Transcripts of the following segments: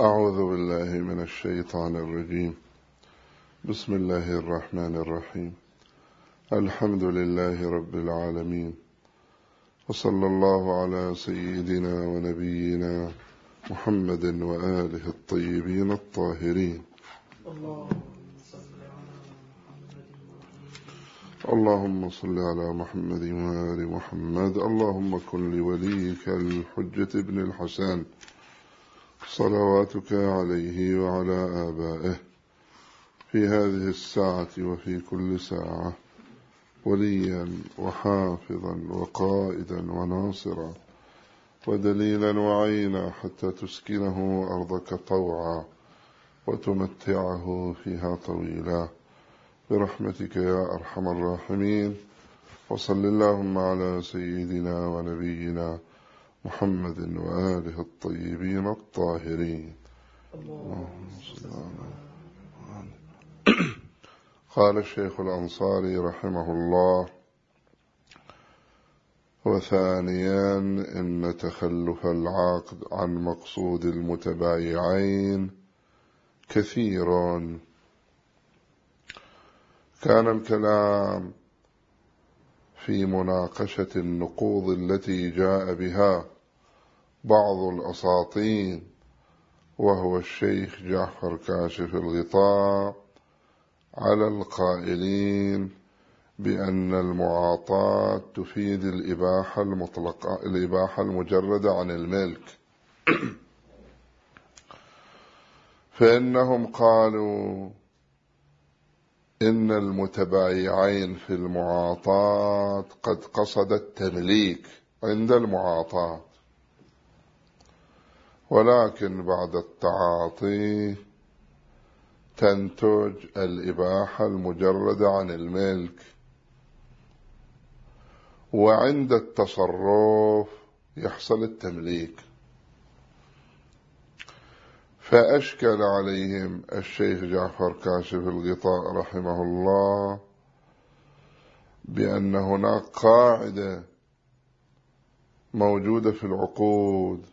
أعوذ بالله من الشيطان الرجيم. بسم الله الرحمن الرحيم. الحمد لله رب العالمين، وصلى الله على سيدنا ونبينا محمد وآله الطيبين الطاهرين. اللهم صل على محمد وآل محمد. اللهم كن لوليك الحجة ابن الحسن صلواتك عليه وعلى آبائه في هذه الساعة وفي كل ساعة وليا وحافظا وقائدا وناصرا ودليلا وعينا، حتى تسكنه أرضك طوعا وتمتعه فيها طويلا برحمتك يا أرحم الراحمين. وصل اللهم على سيدنا ونبينا محمد وآله الطيبين الطاهرين. قال الشيخ الأنصاري رحمه الله: وثانيا إن تخلف العقد عن مقصود المتبايعين كثير. كان الكلام في مناقشة النقوض التي جاء بها بعض الأساطين، وهو الشيخ جعفر كاشف الغطاء، على القائلين بأن المعاطاة تفيد الإباحة المطلقة، الإباحة المجردة عن الملك. فإنهم قالوا إن المتبايعين في المعاطاة قد قصد التمليك عند المعاطاة، ولكن بعد التعاطي تنتج الإباحة المجردة عن الملك، وعند التصرف يحصل التمليك. فأشكل عليهم الشيخ جعفر كاشف الغطاء رحمه الله بأن هناك قاعدة موجودة في العقود،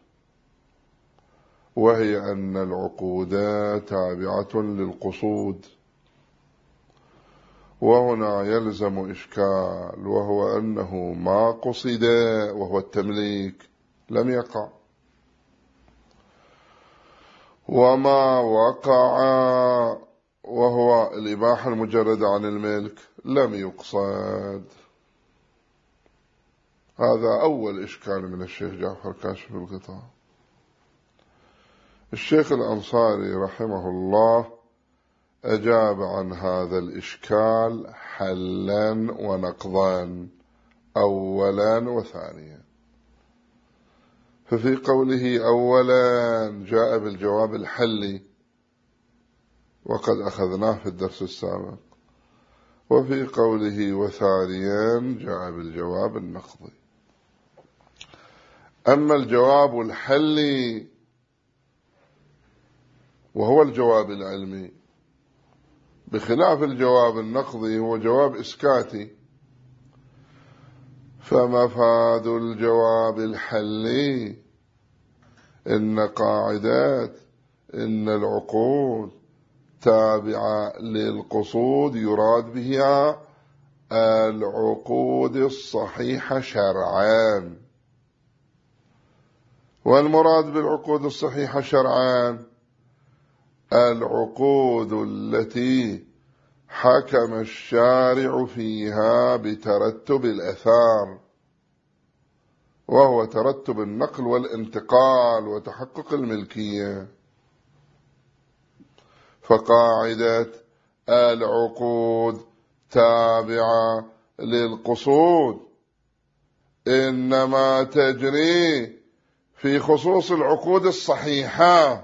وهي أن العقود تابعة للقصود. وهنا يلزم إشكال، وهو أنه ما قصد وهو التمليك لم يقع، وما وقع وهو الإباحة المجردة عن الملك لم يقصد. هذا أول إشكال من الشيخ جعفر كاشف الغطاء. الشيخ الأنصاري رحمه الله أجاب عن هذا الإشكال حلا ونقضا، أولا وثانيا. ففي قوله أولا جاء بالجواب الحلي، وقد أخذناه في الدرس السابق، وفي قوله وثانيا جاء بالجواب النقضي. أما الجواب الحلي وهو الجواب العلمي، بخلاف الجواب النقضي هو جواب إسكاتي. فمفاد الجواب الحلي إن قاعدات إن العقود تابعة للقصود يراد بها العقود الصحيحة شرعا. والمراد بالعقود الصحيحة شرعا العقود التي حكم الشارع فيها بترتب الأثار، وهو ترتب النقل والانتقال وتحقق الملكية. فقاعدة العقود تابعة للقصود إنما تجري في خصوص العقود الصحيحة،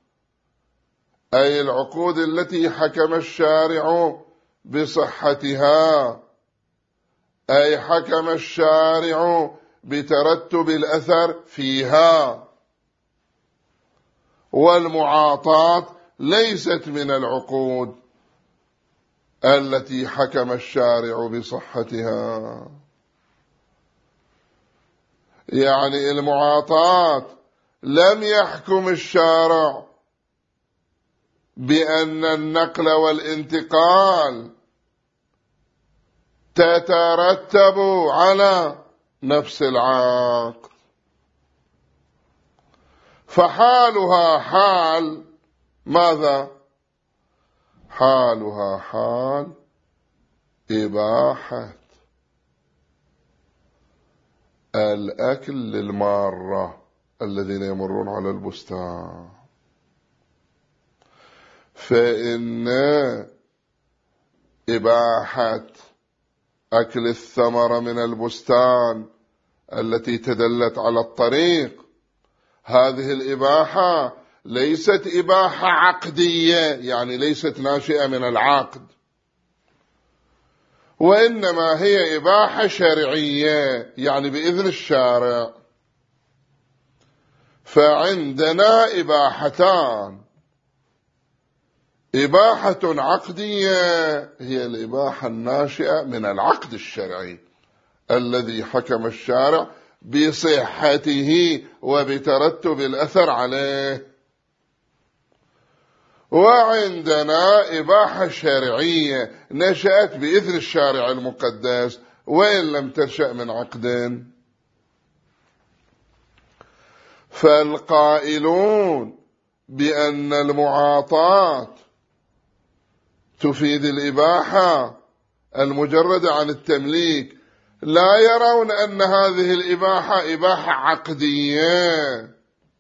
أي العقود التي حكم الشارع بصحتها، أي حكم الشارع بترتب الأثر فيها. والمعاطاة ليست من العقود التي حكم الشارع بصحتها. يعني المعاطاة لم يحكم الشارع بأن النقل والانتقال تترتب على نفس العقد، فحالها حال ماذا؟ حالها حال إباحة الأكل للمارة الذين يمرون على البستان. فإن إباحة أكل الثمرة من البستان التي تدلت على الطريق، هذه الإباحة ليست إباحة عقدية، يعني ليست ناشئة من العقد، وإنما هي إباحة شرعية، يعني بإذن الشارع. فعندنا إباحتان: إباحة عقدية هي الإباحة الناشئة من العقد الشرعي الذي حكم الشارع بصحته وبترتب الأثر عليه، وعندنا إباحة شرعية نشأت بإذن الشارع المقدس وإن لم تنشأ من عقد. فالقائلون بأن المعاطاة تفيد الإباحة المجردة عن التمليك لا يرون أن هذه الإباحة إباحة عقدية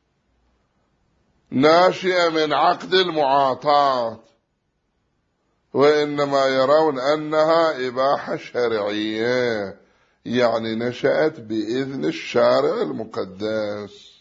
ناشئة من عقد المعاطاة، وإنما يرون أنها إباحة شرعية، يعني نشأت بإذن الشارع المقدس.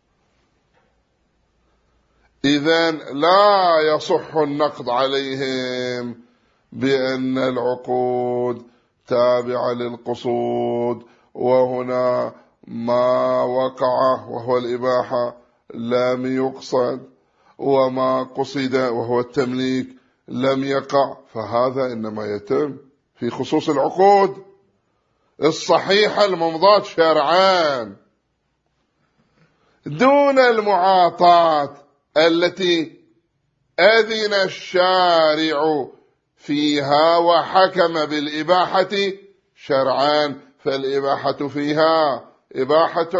إذن لا يصح النقد عليهم بأن العقود تابعة للقصود، وهنا ما وقع وهو الإباحة لم يقصد، وما قصد وهو التمليك لم يقع، فهذا إنما يتم في خصوص العقود الصحيحة الممضاة شرعان، دون المعاطاة التي أذن الشارع فيها وحكم بالإباحة شرعان، فالإباحة فيها إباحة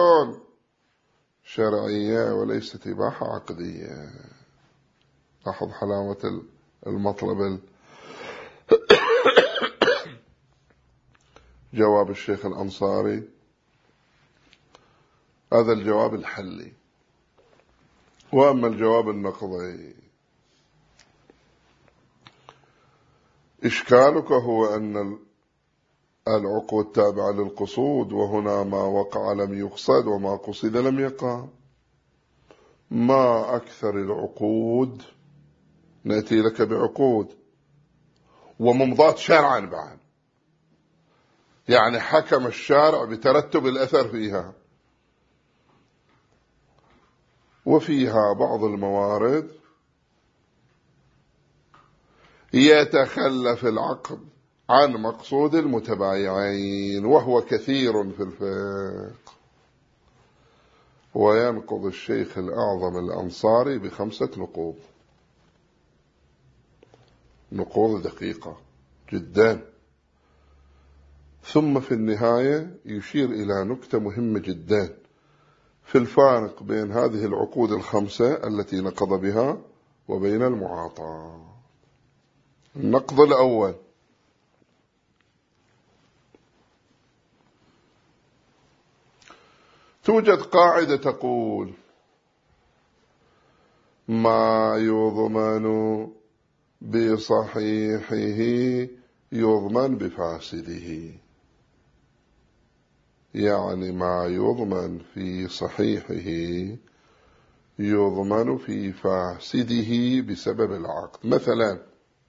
شرعية وليست إباحة عقدية. لاحظ حلاوة المطلب. جواب الشيخ الأنصاري، هذا الجواب الحلي. وأما الجواب النقضي، إشكالك هو أن العقود تابعة للقصود، وهنا ما وقع لم يقصد وما قصد لم يقع. ما أكثر العقود، نأتي لك بعقود وممضات شرعا بعد، يعني حكم الشارع بترتب الأثر فيها، وفيها بعض الموارد يتخلف العقد عن مقصود المتبايعين، وهو كثير في الفقه. وينقض الشيخ الأعظم الأنصاري ب5 نقوض، نقوض دقيقة جدا. ثم في النهاية يشير إلى نكتة مهمة جدا في الفارق بين هذه العقود ال5 التي نقض بها وبين المعاطاة. النقض الأول: توجد قاعدة تقول: ما يضمن بصحيحه يضمن بفاسده، يعني ما يضمن في صحيحه يضمن في فاسده بسبب العقد. مثلا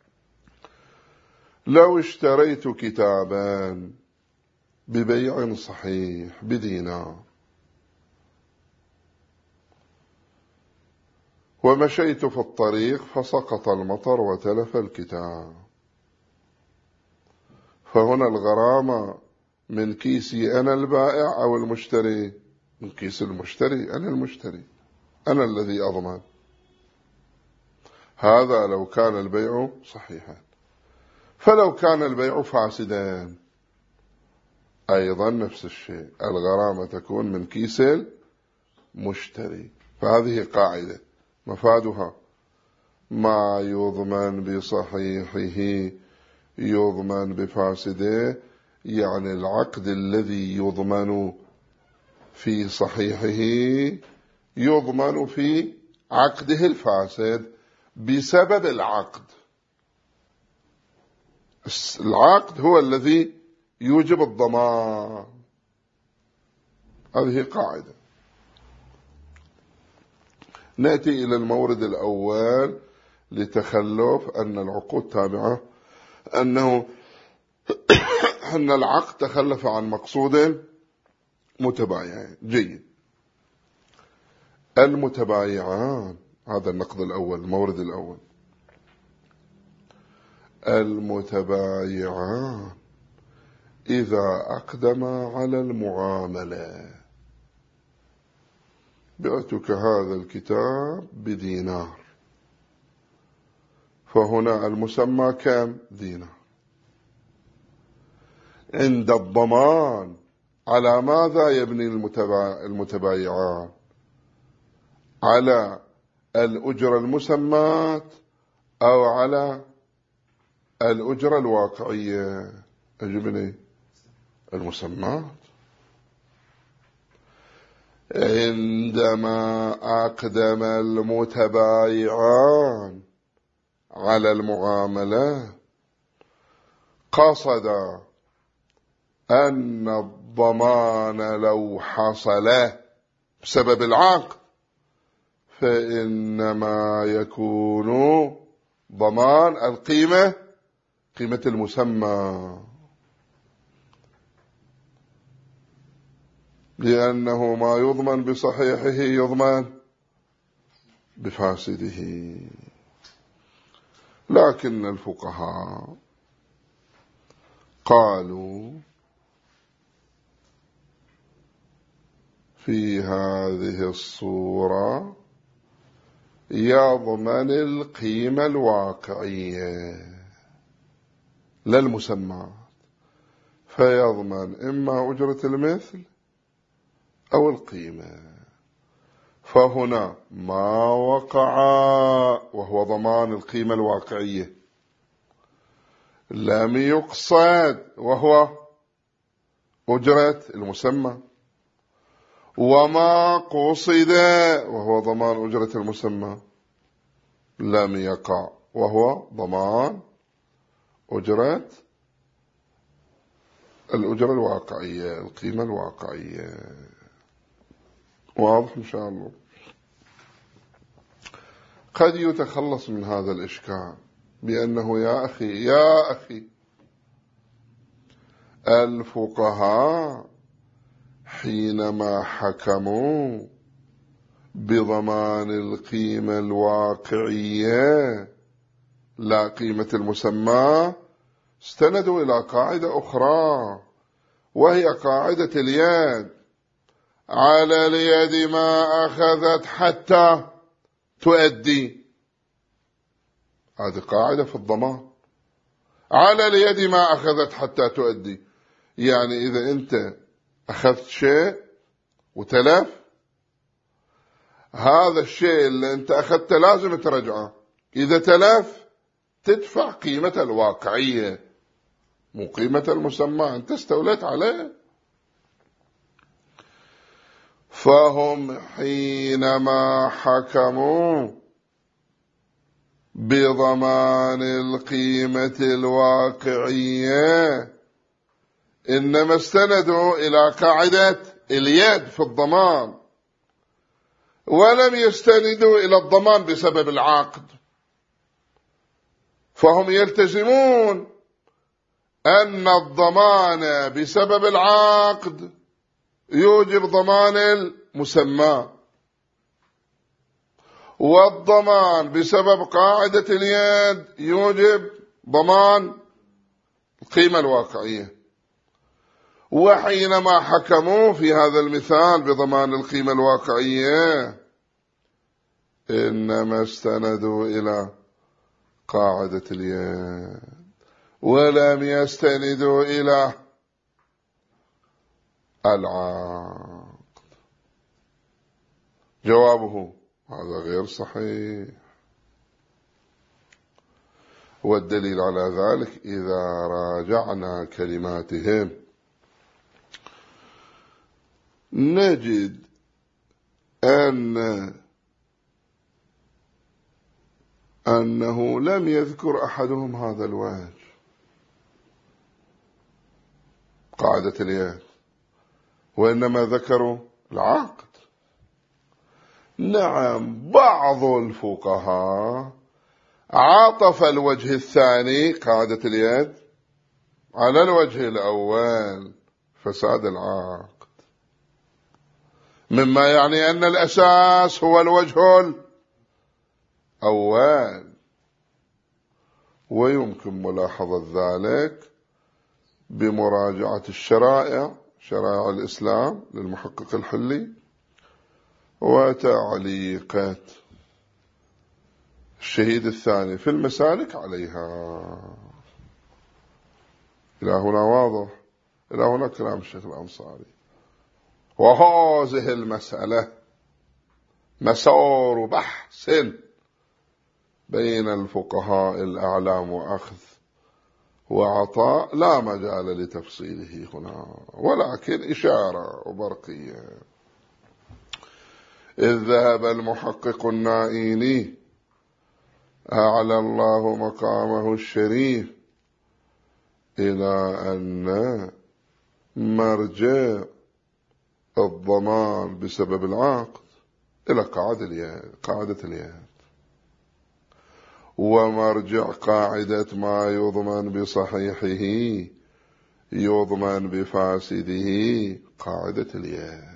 لو اشتريت كتابا ببيع صحيح ب1 ومشيت في الطريق فسقط المطر وتلف الكتاب، فهنا الغرامة من كيسي أنا البائع أو المشتري؟ من كيس المشتري، أنا المشتري، أنا الذي أضمن. هذا لو كان البيع صحيحا. فلو كان البيع فاسدا أيضا نفس الشيء، الغرامة تكون من كيس المشتري. فهذه قاعدة مفادها ما يضمن بصحيحه يضمن بفاسده، يعني العقد الذي يضمن في صحيحه يضمن في عقده الفاسد بسبب العقد. العقد هو الذي يوجب الضمان. هذه قاعدة. نأتي إلى المورد الأول لتخلف أن العقود تابعة، أن العقد تخلف عن مقصود متبايعين. جيد. المتبايعان، هذا النقد الأول، المورد الأول. المتبايعان إذا أقدما على المعاملة، بعتك هذا الكتاب بدينار، فهنا المسمى كم؟ دينار. عند الضمان على ماذا يبني المتبايعان؟ على الأجرة المسمات أو على الأجرة الواقعية؟ أجبني. المسمات. عندما أقدم المتبايعان على المعاملة قصد أن الضمان لو حصل بسبب العقد فإنما يكون ضمان القيمة، قيمة المسمى، لأنه ما يضمن بصحيحه يضمن بفاسده. لكن الفقهاء قالوا في هذه الصورة يضمن القيمة الواقعية لا المسمى، فيضمن إما أجرة المثل أو القيمة. فهنا ما وقع وهو ضمان القيمة الواقعية لم يقصد وهو أجرة المسمى، وما قصد وهو ضمان أجرة المسمى لم يقع وهو ضمان أجرة الأجرة الواقعية، القيمة الواقعية. واضح إن شاء الله؟ قد يتخلص من هذا الإشكال بأنه يا أخي الفقهاء حينما حكموا بضمان القيمة الواقعية لا قيمة المسمى استندوا إلى قاعدة أخرى، وهي قاعدة اليد. على اليد ما أخذت حتى تؤدي. هذه قاعدة في الضمان. على اليد ما أخذت حتى تؤدي، يعني إذا أنت أخذت شيء وتلف، هذا الشيء اللي أنت أخذته لازم ترجعه. إذا تلف تدفع قيمة الواقعية مو قيمة المسمى، أنت استوليت عليه. فهم حينما حكموا بضمان القيمة الواقعية إنما استندوا إلى قاعدة اليد في الضمان، ولم يستندوا إلى الضمان بسبب العقد. فهم يلتزمون أن الضمان بسبب العقد يوجب ضمان المسمى، والضمان بسبب قاعدة اليد يوجب ضمان القيمة الواقعية. وحينما حكموا في هذا المثال بضمان القيمة الواقعية إنما استندوا إلى قاعدة اليد ولم يستندوا إلى العقد. جوابه هذا غير صحيح، والدليل على ذلك إذا راجعنا كلماتهم نجد أنه لم يذكر أحدهم هذا الوجه قاعدة اليد، وإنما ذكروا العقد. نعم، بعض الفقهاء عاطف الوجه الثاني قاعدة اليد على الوجه الأول فساد العقد، مما يعني أن الأساس هو الوجه الأول. ويمكن ملاحظة ذلك بمراجعة الشرائع، شرائع الإسلام للمحقق الحلي، وتعليقات الشهيد الثاني في المسالك عليها. إلى هنا واضح؟ إلى هنا كلام الشيخ الأنصاري. وهذه المسألة مسار بحث بين الفقهاء الأعلام وأخذ وعطاء، لا مجال لتفصيله هنا، ولكن إشارة وبرقية. إذ ذهب المحقق النائيني أعلى الله مقامه الشريف إلى أن مرجع الضمان بسبب العقد إلى قاعدة اليد، ومرجع قاعدة ما يضمن بصحيحه يضمن بفاسده قاعدة اليد.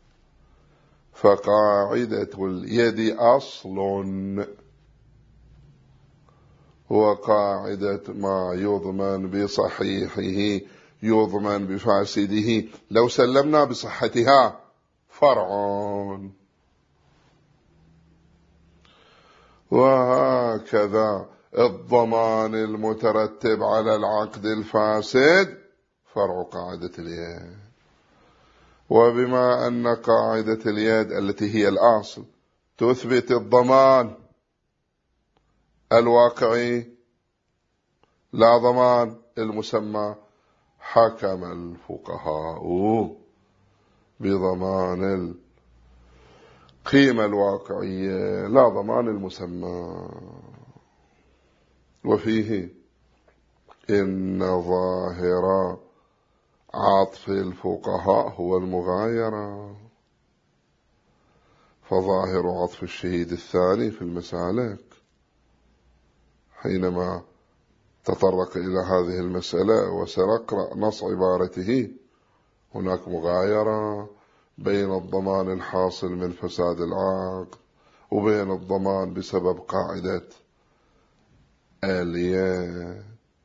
فقاعدة اليد أصل، وقاعدة ما يضمن بصحيحه يضمن بفاسده لو سلمنا بصحتها فرع. وهكذا الضمان المترتب على العقد الفاسد فرع قاعدة اليد. وبما أن قاعدة اليد التي هي الأصل تثبت الضمان الواقعي لا ضمان المسمى، حكم الفقهاء بضمان القيمة الواقعية لا ضمان المسمى. وفيه إن ظاهر عطف الفقهاء هو المغايرة، فظاهر عطف الشهيد الثاني في المسالك حينما تطرق إلى هذه المسألة وسنقرأ نص عبارته هناك مغايرة بين الضمان الحاصل من فساد العقد وبين الضمان بسبب قاعدة اليد.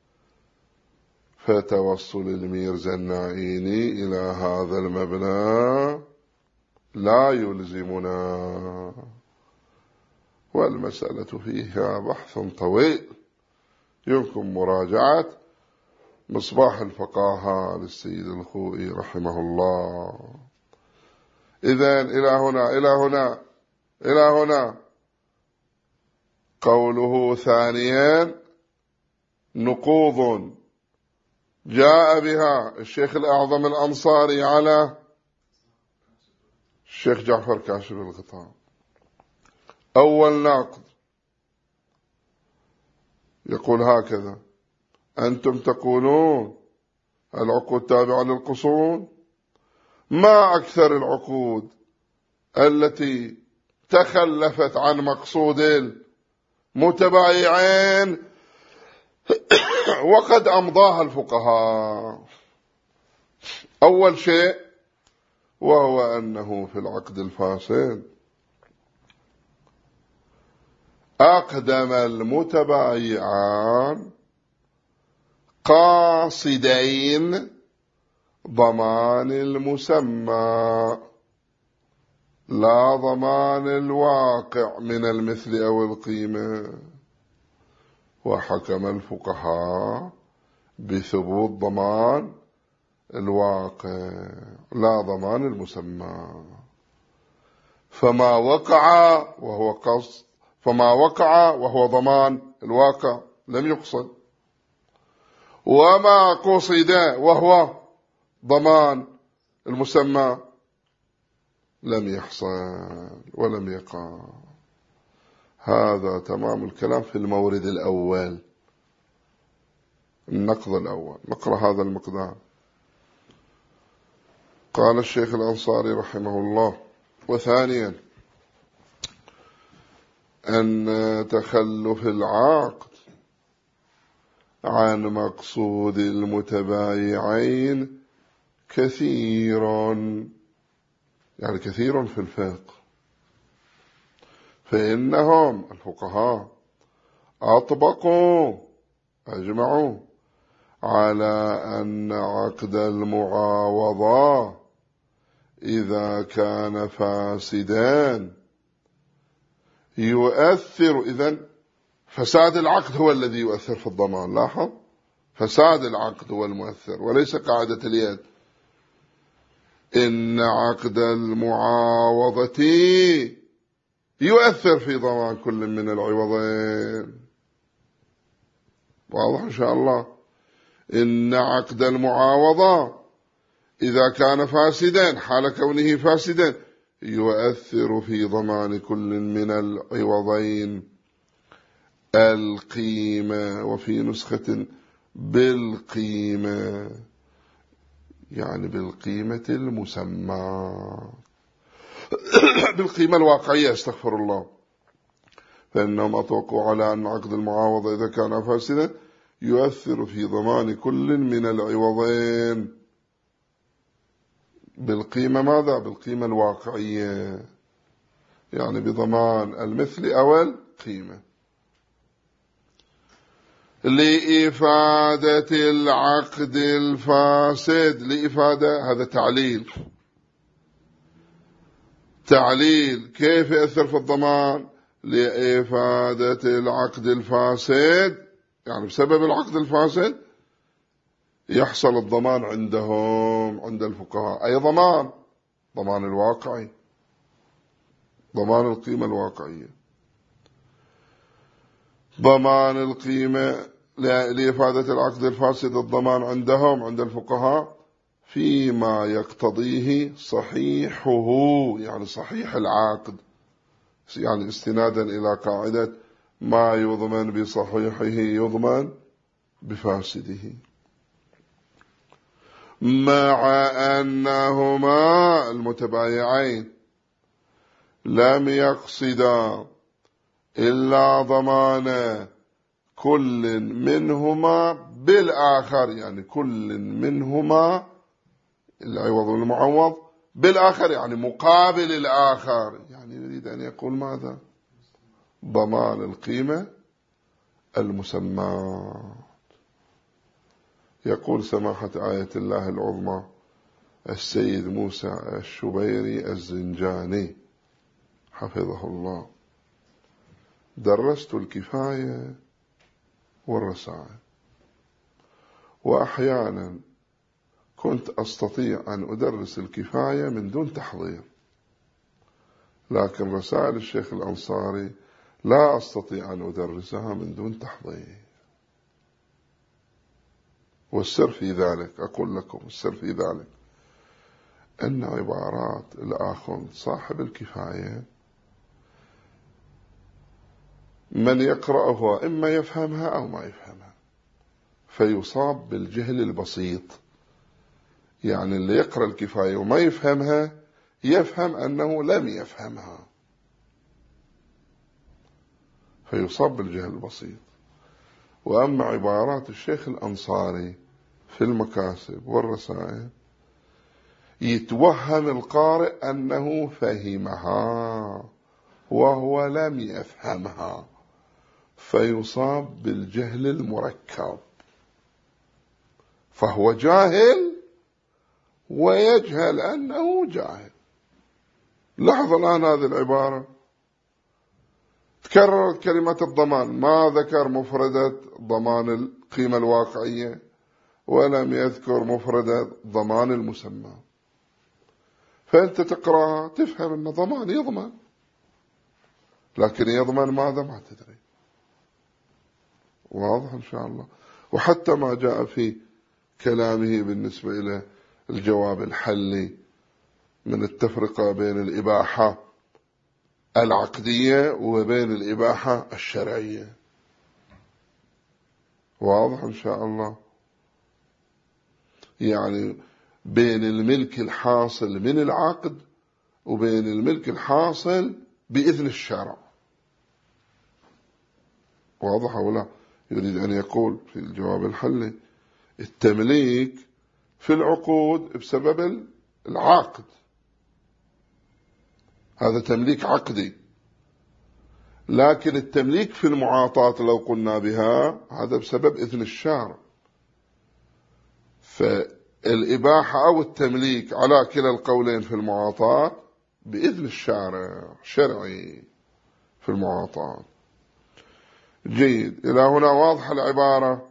فتوصل الميرزا النائيني إلى هذا المبنى لا يلزمنا، والمسألة فيها بحث طويل يمكن مراجعة مصباح الفقاهة للسيد الخوئي رحمه الله. إذن إلى هنا قوله ثانيا نقوض جاء بها الشيخ الأعظم الأنصاري على الشيخ جعفر كاشف الغطاء. أول ناقض يقول هكذا: أنتم تقولون العقود تابعة للقصون، ما أكثر العقود التي تخلفت عن مقصود المتبايعين وقد أمضاها الفقهاء. أول شيء وهو أنه في العقد الفاسد أقدم المتبايعان قاصدين ضمان المسمى لا ضمان الواقع من المثل أو القيمة. وحكم الفقهاء بثبوت ضمان الواقع لا ضمان المسمى. فما وقع وهو ضمان الواقع لم يقصد، وما قصد وهو ضمان المسمى لم يحصل ولم يقع. هذا تمام الكلام في المورد الأول، النقض الأول. نقرأ هذا المقدار. قال الشيخ الأنصاري رحمه الله: وثانيا أن تخلف العقد عن مقصود المتبايعين كثير، يعني كثير في الفقه، فإنهم الفقهاء أجمعوا على أن عقد المعاوضة إذا كان فاسدا يؤثر. إذن فساد العقد هو الذي يؤثر في الضمان. لاحظ، فساد العقد هو المؤثر وليس قاعدة اليد. إن عقد المعاوضة يؤثر في ضمان كل من العوضين. واضح إن شاء الله؟ إن عقد المعاوضة إذا كان فاسدا حال كونه فاسدا يؤثر في ضمان كل من العوضين القيمة، وفي نسخة بالقيمة، يعني بالقيمة المسمى، بالقيمة الواقعية، استغفر الله. فإنهم أطلقوا على أن عقد المعاوضة إذا كان فاسدا يؤثر في ضمان كل من العوضين بالقيمة. ماذا؟ بالقيمة الواقعية، يعني بضمان المثل أو القيمة. لإفادة العقد الفاسد، لإفادة هذا تعليل كيف يأثر في الضمان؟ لإفادة العقد الفاسد، يعني بسبب العقد الفاسد يحصل الضمان عندهم، عند الفقهاء. أي ضمان الواقعي، ضمان القيمة الواقعية، ضمان القيمة. لإفادة العقد الفاسد الضمان عندهم عند الفقهاء فيما يقتضيه صحيحه، يعني صحيح العقد، يعني استنادا إلى قاعدة ما يضمن بصحيحه يضمن بفاسده، مع أنهما المتبايعين لم يقصدا إلا ضمان كل منهما بالآخر، يعني كل منهما العوض والمعوض بالآخر، يعني مقابل الآخر. يعني يريد أن يقول ماذا؟ ضمان القيمة المسمى. يقول سماحة آية الله العظمى السيد موسى الشبيري الزنجاني حفظه الله: درست الكفاية والرسائل، وأحيانا كنت أستطيع أن أدرس الكفاية من دون تحضير، لكن رسائل الشيخ الأنصاري لا أستطيع أن أدرسها من دون تحضير. والسر في ذلك، أقول لكم السر في ذلك، أن عبارات الآخر صاحب الكفاية من يقرأها إما يفهمها أو ما يفهمها، فيصاب بالجهل البسيط. يعني اللي يقرأ الكفاية وما يفهمها يفهم أنه لم يفهمها، فيصاب بالجهل البسيط. وأما عبارات الشيخ الأنصاري في المكاسب والرسائل يتوهم القارئ أنه فهمها وهو لم يفهمها، فيصاب بالجهل المركب، فهو جاهل ويجهل أنه جاهل. لاحظ الآن هذه العبارة: تكررت كلمة الضمان، ما ذكر مفردة ضمان القيمة الواقعية ولم يذكر مفردة ضمان المسمى. فأنت تقرأ تفهم أن ضمان يضمن، لكن يضمن ماذا ما تدري. واضح إن شاء الله. وحتى ما جاء في كلامه بالنسبة إلى الجواب الحلي من التفرقة بين الإباحة العقدية وبين الإباحة الشرعية. واضح إن شاء الله. يعني بين الملك الحاصل من العقد وبين الملك الحاصل بإذن الشرع. واضح ولا؟ يريد أن يقول في الجواب الحلي التمليك في العقود بسبب العقد، هذا تمليك عقدي، لكن التمليك في المعاطاة لو قلنا بها هذا بسبب إذن الشارع. فالإباحة أو التمليك على كلا القولين في المعاطاة بإذن الشارع شرعي في المعاطاة. جيد، إلى هنا واضحة العبارة.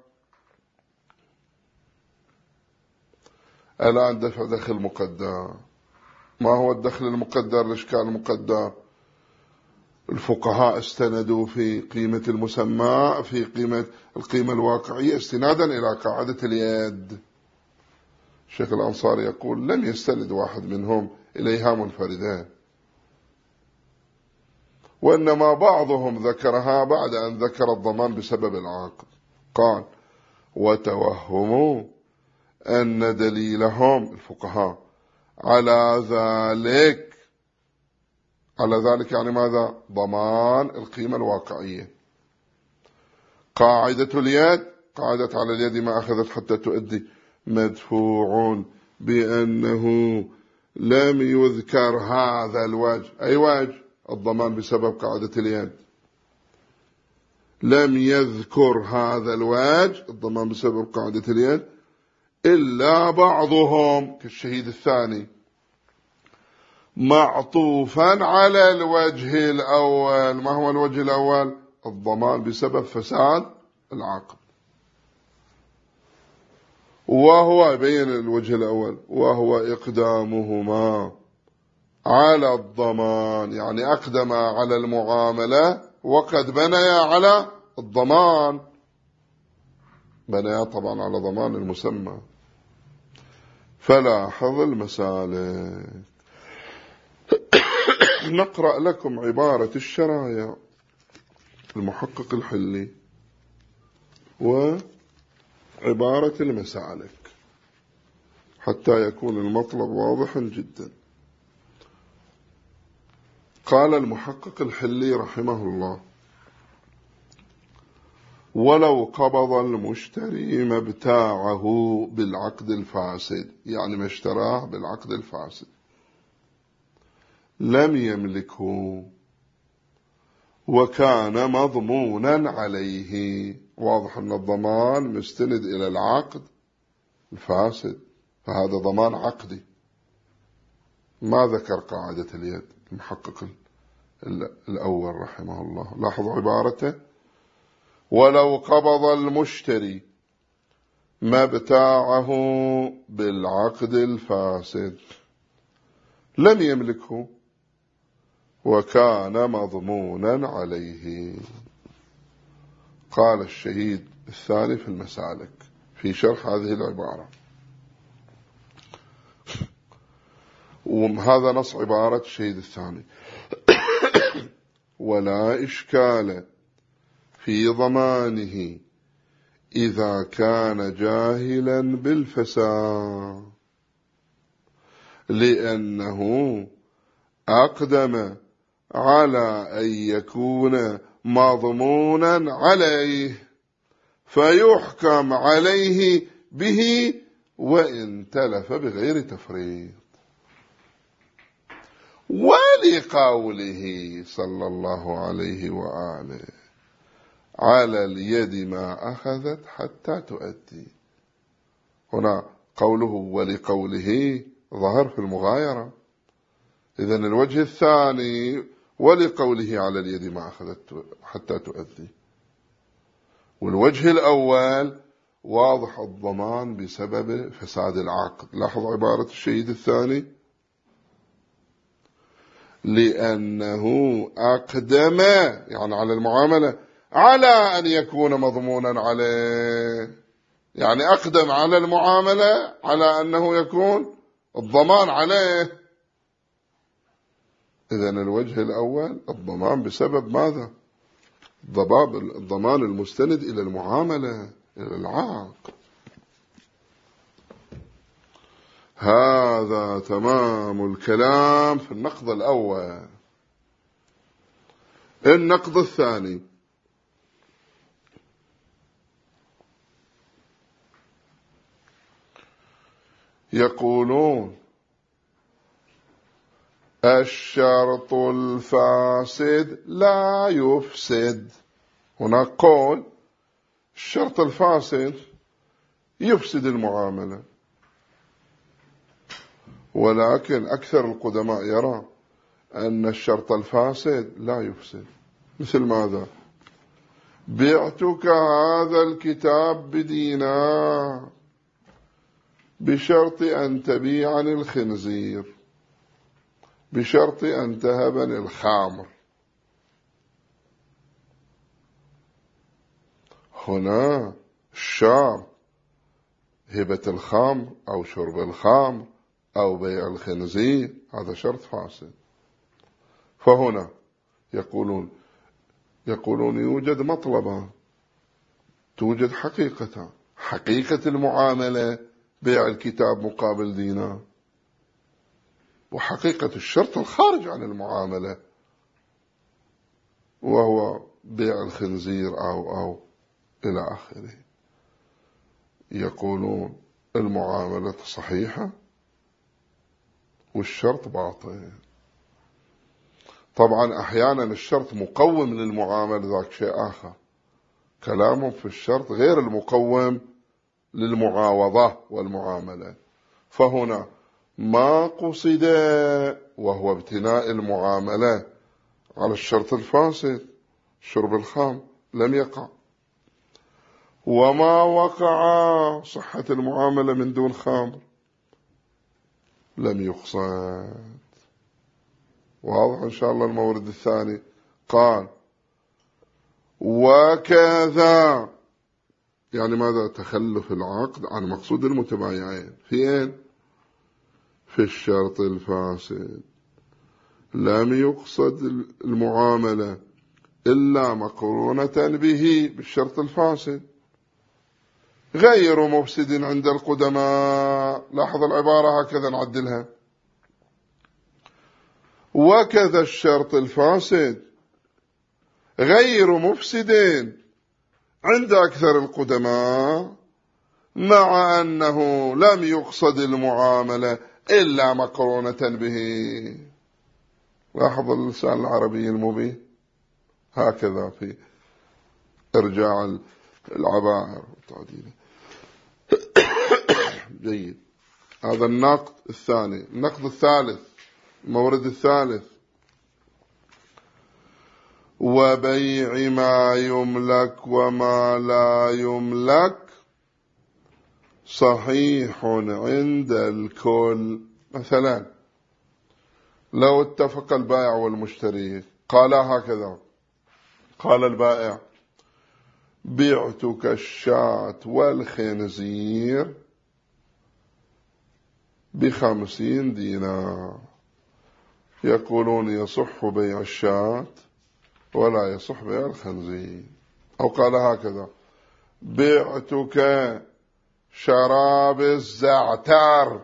الآن دخل مقدر. ما هو الدخل المقدر؟ الإشكال المقدر الفقهاء استندوا في قيمة المسمى في القيمة الواقعية استنادا إلى قاعدة اليد. الشيخ الأنصاري يقول لم يستند واحد منهم إليها منفردا، وإنما بعضهم ذكرها بعد أن ذكر الضمان بسبب العقد. قال وتوهموا أن دليلهم الفقهاء على ذلك يعني ماذا؟ ضمان القيمة الواقعية. قاعدة اليد، قاعدة على اليد ما أخذت حتى تؤدي، مدفوع بأنه لم يذكر هذا الوجه. أي وجه؟ الضمان بسبب قاعدة اليد. لم يذكر هذا الوجه الضمان بسبب قاعدة اليد إلا بعضهم كالشهيد الثاني معطوفا على الوجه الأول. ما هو الوجه الأول؟ الضمان بسبب فساد العقد. وهو بين الوجه الأول وهو إقدامهما على الضمان، يعني أقدم على المعاملة وقد بنيا على الضمان، بنيا طبعا على ضمان المسمى. فلاحظ المسالك. نقرأ لكم عبارة الشرايع المحقق الحلي وعبارة المسالك حتى يكون المطلب واضحا جدا. قال المحقق الحلي رحمه الله ولو قبض المشتري ما ابتاعه بالعقد الفاسد، يعني ما اشتراه بالعقد الفاسد، لم يملكه وكان مضمونا عليه. واضح أن الضمان مستند إلى العقد الفاسد، فهذا ضمان عقدي. ما ذكر قاعدة اليد المحقق الأول رحمه الله. لاحظوا عبارته ولو قبض المشتري ما ابتاعه بالعقد الفاسد لم يملكه وكان مضمونا عليه. قال الشهيد الثاني في المسالك في شرح هذه العبارة، وهذا نص عبارة الشهيد الثاني ولا إشكال في ضمانه إذا كان جاهلا بالفساد، لأنه أقدم على أن يكون مضمونا عليه فيحكم عليه به وإن تلف بغير تفريط. ولقوله صلى الله عليه وآله على اليد ما أخذت حتى تؤدي. هنا قوله ولقوله ظهر في المغايرة. إذن الوجه الثاني ولقوله على اليد ما أخذت حتى تؤذي. والوجه الأول واضح الضمان بسبب فساد العقد. لاحظ عبارة الشهيد الثاني: لأنه أقدم يعني على المعاملة على أن يكون مضمونا عليه، يعني أقدم على المعاملة على أنه يكون الضمان عليه. إذن الوجه الأول الضمان بسبب ماذا؟ الضمان المستند إلى المعاملة، إلى العقد. هذا تمام الكلام في النقض الأول. النقض الثاني: يقولون الشرط الفاسد لا يفسد. هناك قول الشرط الفاسد يفسد المعاملة، ولكن أكثر القدماء يرى أن الشرط الفاسد لا يفسد. مثل ماذا؟ بعتك هذا الكتاب بدينار بشرط أن تبيعني الخنزير بشرط أن تهبني الخمر. هنا الشرط هبة الخمر أو شرب الخمر أو بيع الخنزير، هذا شرط فاسد. فهنا يقولون يوجد مطلبا، توجد حقيقة المعاملة بيع الكتاب مقابل دينار، وحقيقة الشرط الخارج عن المعاملة وهو بيع الخنزير أو إلى آخره. يقولون المعاملة صحيحة والشرط باطل. طبعا أحيانا الشرط مقوم للمعاملة، ذاك شيء آخر. كلامهم في الشرط غير المقوم للمعاوضة والمعاملة. فهنا ما قصد وهو ابتناء المعاملة على الشرط الفاسد شرب الخمر لم يقع، وما وقع صحة المعاملة من دون خمر لم يقصد. واضح إن شاء الله. المورد الثاني قال وكذا، يعني ماذا؟ تخلف العقد عن مقصود المتبايعين في الشرط الفاسد لم يقصد المعاملة إلا مقرونة به بالشرط الفاسد غير مفسد عند القدماء. لاحظ العبارة هكذا نعدلها: وكذا الشرط الفاسد غير مفسد عند أكثر القدماء مع أنه لم يقصد المعاملة إلا مقرونة به. لاحظ اللسان العربي المبين هكذا في إرجاع العبائر والتعديل. جيد. هذا النقد الثاني. النقد الثالث، المورد الثالث: وبيع ما يملك وما لا يملك صحيح عند الكل. مثلا لو اتفق البائع والمشتري قال هكذا، قال البائع بعتك الشاة والخنزير ب50 دينار. يقولون يصح بيع الشاة ولا يصح بيع الخنزير. أو قال هكذا بعتك شراب الزعتر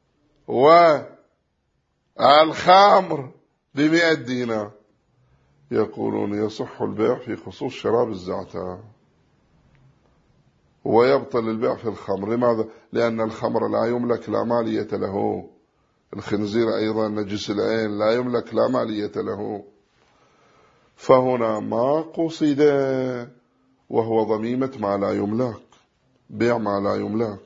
والخمر ب100 دينار. يقولون يصح البيع في خصوص شراب الزعتر ويبطل البيع في الخمر. لماذا؟ لأن الخمر لا يملك، لا مالية له. الخنزير أيضا نجس العين لا يملك، لا مالية له. فهنا ما قصد وهو ضميمة ما لا يملك، بيع ما لا يملك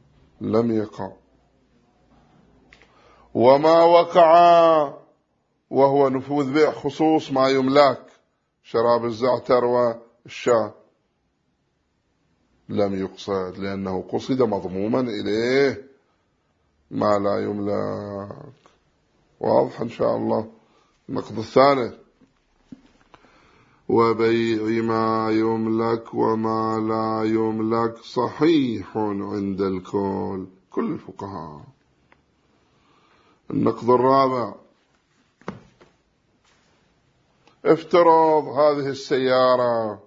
لم يقع. وما وقع وهو نفوذ بيع خصوص ما يملك، شراب الزعتر والشاة، لم يقصد، لأنه قصد مضموما إليه ما لا يملك. واضح إن شاء الله. النقد الثالث: وبيع ما يملك وما لا يملك صحيح عند الكل، كل الفقهاء. النقد الرابع: افترض هذه السيارة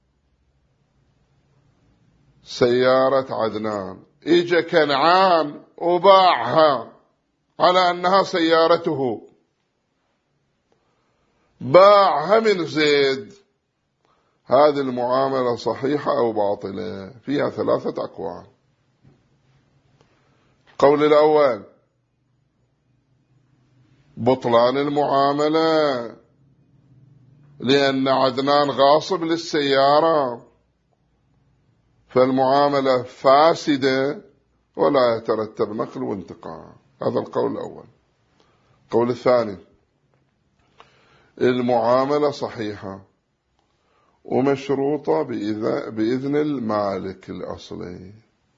سيارة عدنان، إجا كنعان وباعها على أنها سيارته، باعها من زيد، هذه المعاملة صحيحة أو باطلة؟ فيها 3 أقوال. القول الأول: بطلان المعاملة، لأن عدنان غاصب للسيارة، فالمعاملة فاسدة ولا يترتب نقل وانتقال. هذا القول الأول. القول الثاني: المعاملة صحيحة ومشروطة بإذن المالك الأصلي،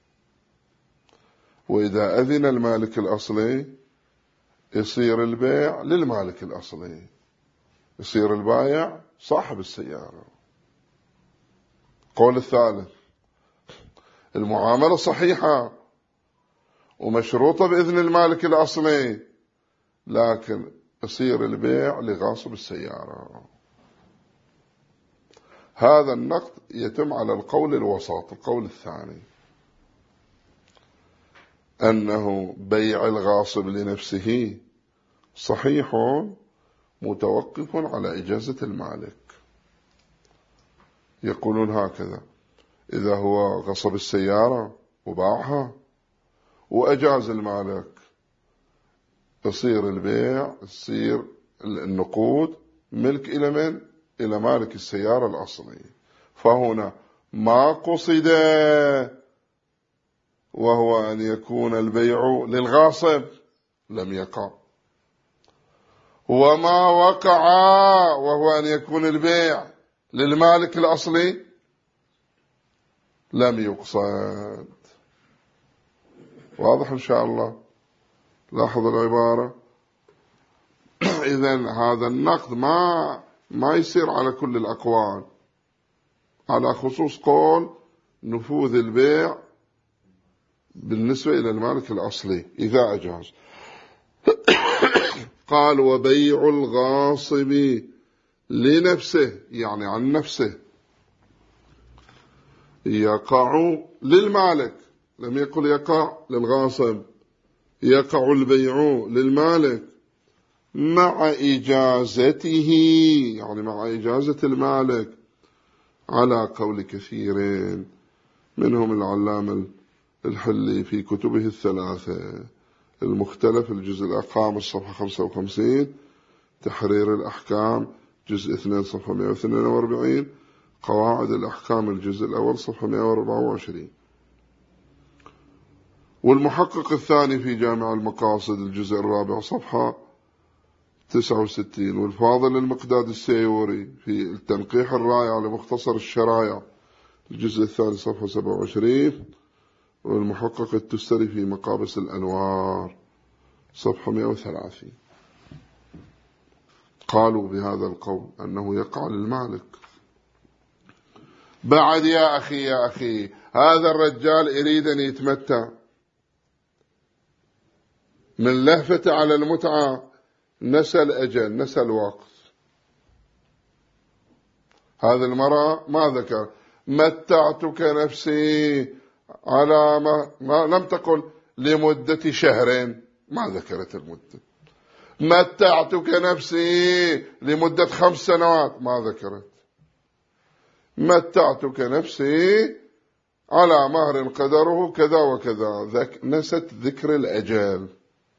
وإذا أذن المالك الأصلي يصير البيع للمالك الأصلي، يصير البائع صاحب السيارة. القول الثالث: المعاملة صحيحة ومشروطة بإذن المالك الأصلي، لكن يصير البيع لغاصب السيارة. هذا النقد يتم على القول الوسط، القول الثاني، أنه بيع الغاصب لنفسه صحيح متوقف على إجازة المالك. يقولون هكذا: إذا هو غصب السيارة وباعها وأجاز المالك، يصير البيع، يصير النقود ملك إلى من؟ إلى مالك السيارة الأصلي. فهنا ما قصد وهو أن يكون البيع للغاصب لم يقع، وما وقع وهو أن يكون البيع للمالك الأصلي لم يقصد. واضح إن شاء الله؟ لاحظ العبارة. إذن هذا النقد ما يصير على كل الأقوال، على خصوص قول نفوذ البيع بالنسبة إلى المالك الأصلي إذا أجاز. قال: وبيع الغاصب لنفسه، يعني عن نفسه، يقع للمالك، لم يقل يقع للغاصب، يقع البيع للمالك مع إجازته، يعني مع إجازة المالك، على قول كثيرين، منهم العلامة الحلي في كتبه 3 المختلف، الجزء الأقام الصفحة 55، تحرير الأحكام جزء 2 صفحة 142، قواعد الأحكام الجزء الأول صفحة 124، والمحقق الثاني في جامع المقاصد الجزء الرابع صفحة 69، والفاضل المقداد السيوري في التنقيح الرائع لمختصر الشرايع الجزء الثاني صفحة 27، والمحقق التستري في مقابس الأنوار صفحة 130. قالوا بهذا القول أنه يقع للمالك. بعد يا أخي هذا الرجال يريد أن يتمتع، من لهفة على المتعة نسى الأجل، نسى الوقت. هذه المرأة ما ذكر متعتك نفسي على ما لم تقل لمدة شهرين، ما ذكرت المدة. متعتك نفسي لمدة 5 سنوات، ما ذكرت. متعتك نفسي على مهر قدره كذا وكذا، نست ذكر الأجل.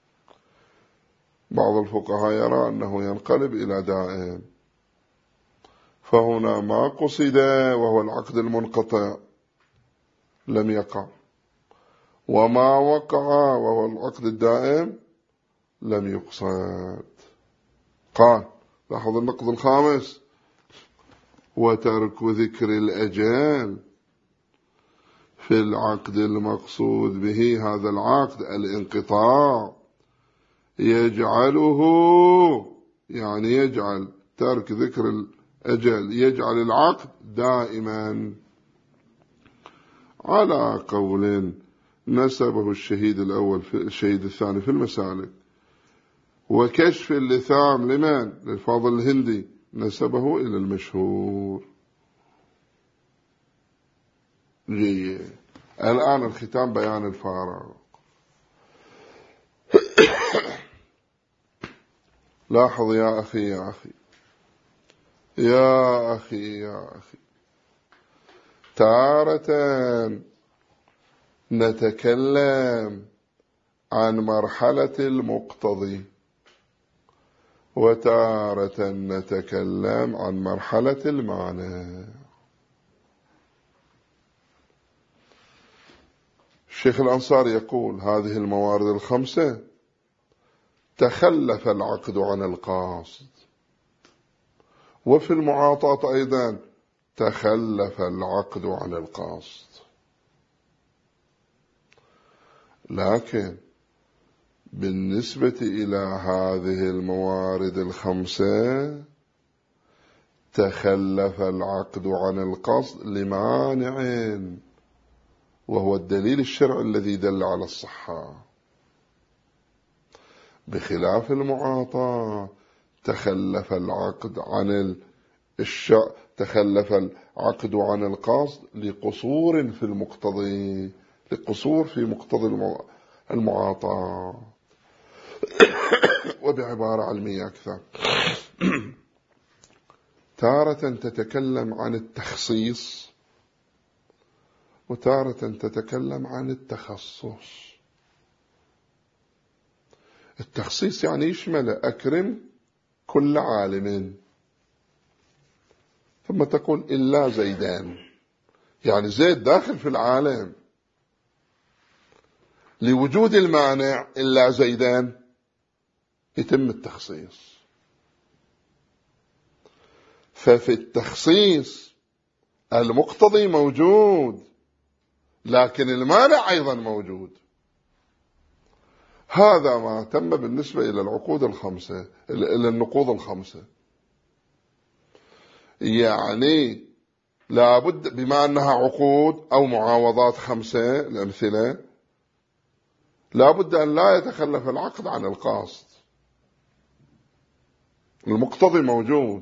بعض الفقهاء يرى أنه ينقلب إلى دائم، فهنا ما قصد وهو العقد المنقطع لم يقع، وما وقع وهو العقد الدائم لم يقصد. قال لاحظ النقد الخامس: وترك ذكر الأجال في العقد المقصود به، هذا العقد الانقطاع، يجعله، يعني يجعل ترك ذكر الأجل يجعل العقد دائما، على قول نسبه الشهيد الأول في الشهيد الثاني في المسالك، وكشف اللثام لمن؟ للفاضل الهندي، نسبه إلى المشهور. جيد. الآن الختام بيان الفارق. لاحظ يا أخي يا أخي يا أخي يا أخي، تارة نتكلم عن مرحلة المقتضي، وتارة نتكلم عن مرحلة المعنى. الشيخ الأنصاري يقول: هذه الموارد الخمسة تخلف العقد عن القاصد، وفي المعاطاة أيضا تخلف العقد عن القاصد، لكن بالنسبة إلى هذه الموارد الخمسة تخلف العقد عن القصد لمانع، وهو الدليل الشرعي الذي دل على الصحة، بخلاف المعاطاة تخلف العقد عن تخلف العقد عن القصد لقصور في المقتضي، لقصور في مقتضي المعاطاة. وبعبارة علمية أكثر، تارة تتكلم عن التخصيص، وتارة تتكلم عن التخصص. التخصيص يعني يشمل أكرم كل عالم، ثم تقول إلا زيدان، يعني زيد داخل في العالم، لوجود المانع إلا زيدان يتم التخصيص. ففي التخصيص المقتضي موجود، لكن المانع أيضا موجود. هذا ما تم بالنسبة إلى العقود الخمسة، إلى النقوض الخمسة. يعني لابد بما أنها عقود أو معاوضات خمسة، الأمثلة، لابد أن لا يتخلف العقد عن القاصد، المقتضي موجود.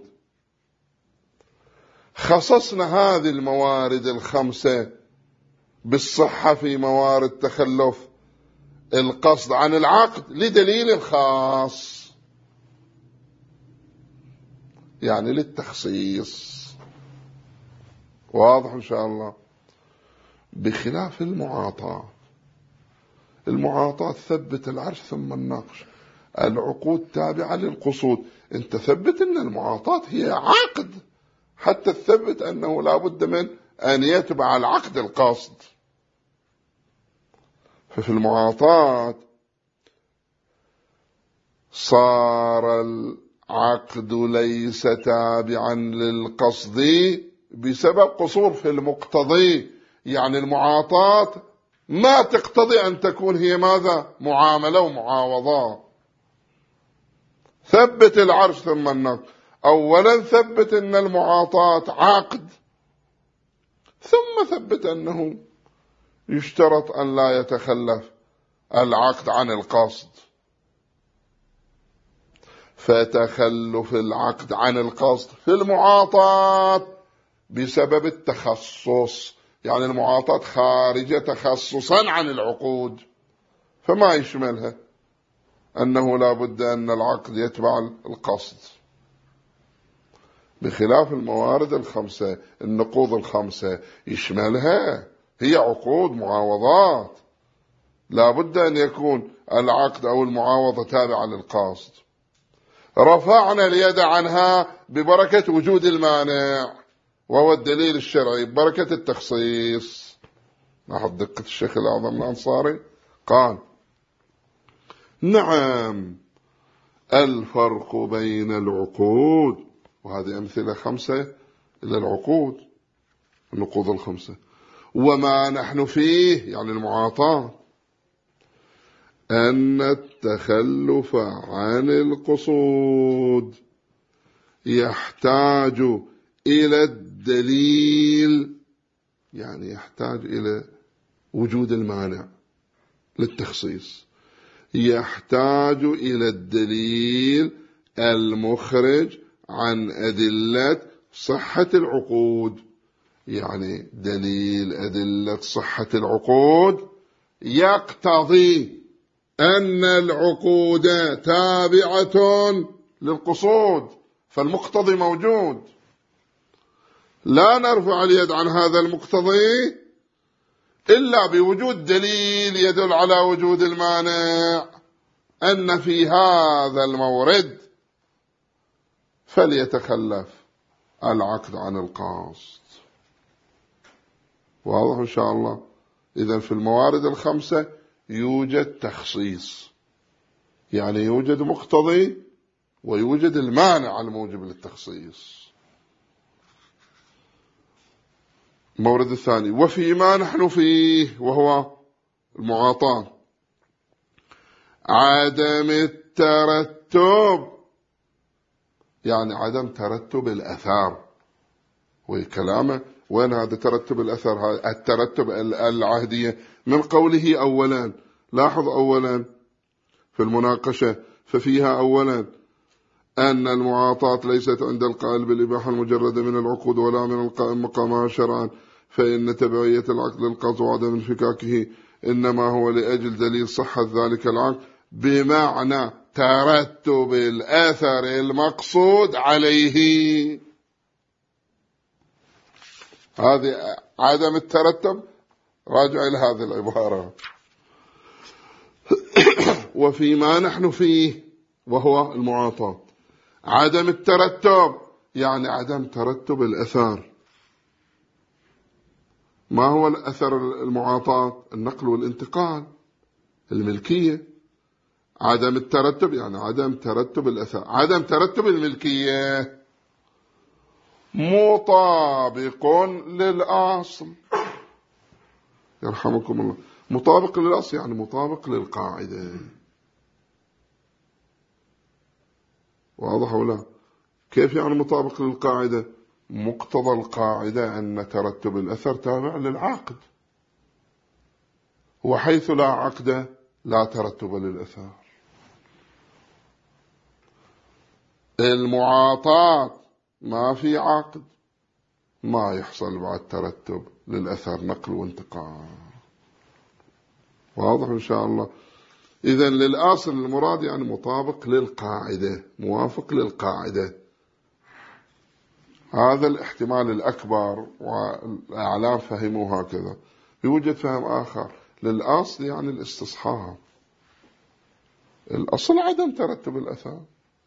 خصصنا هذه الموارد الخمسة بالصحة في موارد تخلف القصد عن العقد لدليل خاص، يعني للتخصيص. واضح إن شاء الله. بخلاف المعاطاة، المعاطاة ثبت العرش ثم النقش، العقود تابعة للقصود. انت ثبت ان المعاطاة هي عقد حتى تثبت انه لا بد من ان يتبع العقد القاصد. ففي المعاطاة صار العقد ليس تابعا للقصد بسبب قصور في المقتضي، يعني المعاطاة ما تقتضي أن تكون هي ماذا؟ معاملة ومعاوضة. ثبت العرش ثم النقد. أولا ثبت أن المعاطاة عقد، ثم ثبت أنه يشترط أن لا يتخلف العقد عن القصد. فتخلف العقد عن القصد في المعاطاة بسبب التخصص، يعني المعاطاة خارجة تخصصا عن العقود، فما يشملها أنه لا بد أن العقد يتبع القصد. بخلاف الموارد الخمسة، النقوض الخمسة يشملها، هي عقود معاوضات، لا بد أن يكون العقد أو المعاوضة تابعة للقصد. رفعنا اليد عنها ببركة وجود المانع، وهو الدليل الشرعي، ببركة التخصيص. لاحظ دقة الشيخ الأعظم الأنصاري، قال: نعم، الفرق بين العقود، وهذه أمثلة 5 إلى العقود، النقوض 5. وما نحن فيه يعني المعاطاة، أن التخلف عن القصود يحتاج إلى الدليل، يعني يحتاج إلى وجود المانع للتخصيص، يحتاج إلى الدليل المخرج عن أدلة صحة العقود. يعني دليل أدلة صحة العقود يقتضي أن العقود تابعة للقصود، فالمقتضي موجود، لا نرفع اليد عن هذا المقتضي إلا بوجود دليل يدل على وجود المانع، أن في هذا المورد فليتخلف العقد عن القصد. واضح إن شاء الله؟ إذن في الموارد 5 يوجد تخصيص، يعني يوجد مقتضي ويوجد المانع الموجب للتخصيص. المورد الثاني وفيما نحن فيه وهو المعاطاة، عدم الترتب، يعني عدم ترتب الأثار. وكلامه وين هذا ترتب الأثر؟ الترتب العهدية من قوله أولا. لاحظ أولا في المناقشة ففيها أولا أن المعاطاة ليست عند القائل بالإباحة المجردة من العقود ولا من القائم مقامها شرعا، فإن تبعية العقد للقصد وعدم انفكاكه إنما هو لأجل دليل صحة ذلك العقد بمعنى ترتب الأثر المقصود عليه. هذه عدم الترتب، راجع إلى هذه العبارة. وفيما نحن فيه وهو المعاطاة، عدم الترتب يعني عدم ترتب الأثار. ما هو الأثر المعاطاة؟ النقل والانتقال، الملكية. عدم الترتب يعني عدم ترتب الأثار. عدم ترتب الملكية مطابق للأصل، يرحمكم الله. مطابق للأصل يعني مطابق للقاعدة. واضح ولا؟ كيف يعني مطابق للقاعدة؟ مقتضى القاعدة أن ترتب الأثر تابع للعقد، وحيث لا عقد لا ترتب للأثر. المعاطاة ما في عقد ما يحصل بعد ترتب للأثر، نقل وانتقال. واضح إن شاء الله؟ إذن للأصل المراد يعني مطابق للقاعدة، موافق للقاعدة. هذا الاحتمال الأكبر، والأعلام فهموا هكذا. يوجد فهم آخر للأصل يعني الاستصحاب، الأصل عدم ترتب الأثار.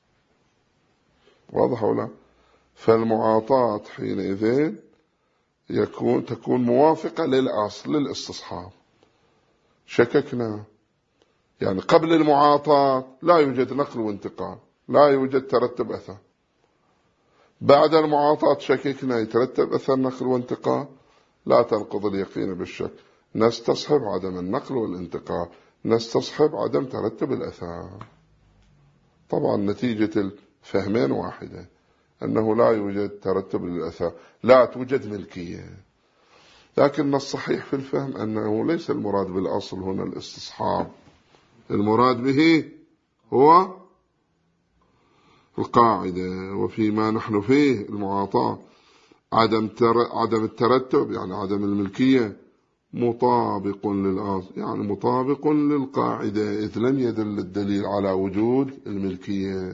واضح ولا؟ فالمعاطاة حينئذ تكون موافقة للأصل للاستصحاب. شككنا يعني قبل المعاطاة لا يوجد نقل وانتقال، لا يوجد ترتب أثر. بعد المعاطاة شككنا يترتب أثر نقل وانتقال، لا تنقض اليقين بالشك، نستصحب عدم النقل والانتقال، نستصحب عدم ترتب الأثار. طبعا نتيجة الفهمين واحدة، أنه لا يوجد ترتب للأثار، لا توجد ملكية. لكن الصحيح في الفهم أنه ليس المراد بالأصل هنا الاستصحاب، المراد به هو القاعدة. وفيما نحن فيه المعاطاة عدم الترتب يعني عدم الملكية مطابق للأصل يعني مطابق للقاعدة، إذ لم يدل الدليل على وجود الملكية.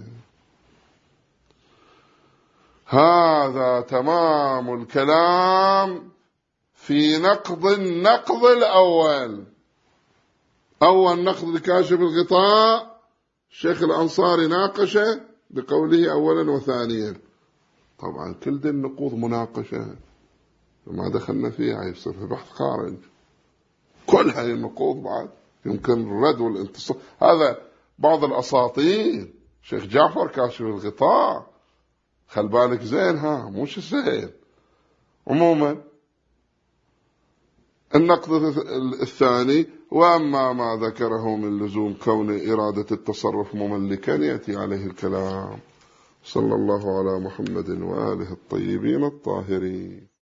هذا تمام الكلام في نقض النقض الأول. أول نقض لكاشف الغطاء الشيخ الأنصاري ناقشه بقوله أولا وثانيا. طبعا كل دي النقوض مناقشة ما دخلنا فيها، يصير في بحث خارج. كل هذه النقوض بعد يمكن الرد والانتصار. هذا بعض الأساطين شيخ جعفر كاشف الغطاء، خل بالك زين، مش سهل. عموما النقد الثاني: وأما ما ذكره من لزوم كون إرادة التصرف مملكا يأتي عليه الكلام. صلى الله على محمد وآله الطيبين الطاهرين.